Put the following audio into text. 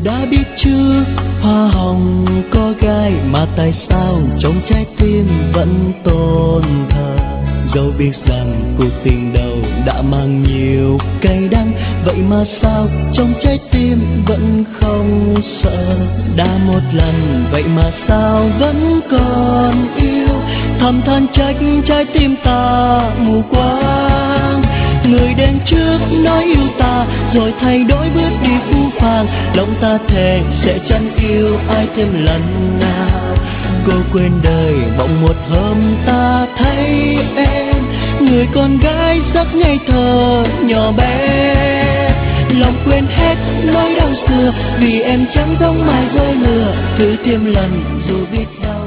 Đã biết trước hoa hồng có gai, mà tại sao trong trái tim vẫn tôn thờ? Dẫu biết rằng cuộc tình đầu đã mang nhiều cay đắng, vậy mà sao trong trái tim vẫn không sợ? Đã một lần vậy mà sao vẫn còn yêu, thầm than trách trái tim ta mù quáng. Người đến trước nói yêu ta rồi thay đổi bước đi phũ phàng, lòng ta thề sẽ chẳng yêu ai thêm lần nào. Cô quên đời bỗng một hôm ta thấy em, người con gái rất ngây thơ nhỏ bé. Lòng quên hết nỗi đau xưa vì em chẳng giống mai rơi lừa, thử thêm lần dù biết đau.